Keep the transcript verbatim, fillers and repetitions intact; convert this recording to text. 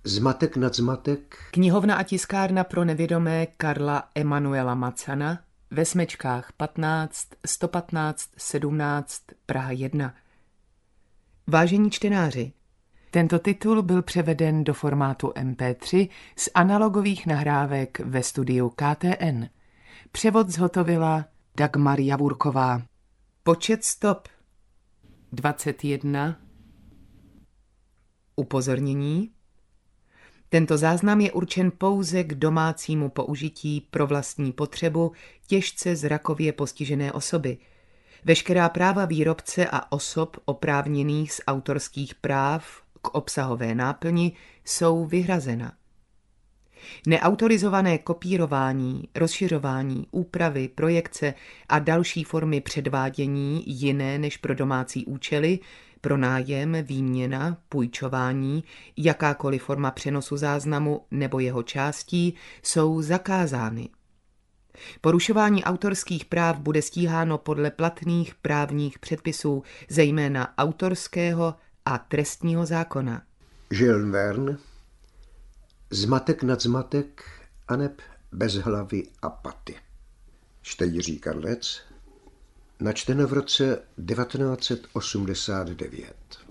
Zmatek nad zmatek. Knihovna a tiskárna pro nevědomé Karla Emanuela Macana ve Smečkách patnáct, sto patnáct, sedmnáct, Praha jedna. Vážení čtenáři, tento titul byl převeden do formátu em pé tři z analogových nahrávek ve studiu K T N. Převod zhotovila Dagmar Javurková. Počet stop dvacet jedna. Upozornění. Tento záznam je určen pouze k domácímu použití pro vlastní potřebu těžce zrakově postižené osoby. Veškerá práva výrobce a osob oprávněných z autorských práv k obsahové náplni jsou vyhrazena. Neautorizované kopírování, rozšiřování, úpravy, projekce a další formy předvádění jiné než pro domácí účely, pronájem, výměna, půjčování, jakákoliv forma přenosu záznamu nebo jeho částí jsou zakázány. Porušování autorských práv bude stíháno podle platných právních předpisů, zejména autorského a trestního zákona. Jules Verne. Zmatek nad zmatek, aneb bez hlavy a paty. Čte Jiří Karlec. Načteno v roce devatenáct set osmdesát devět.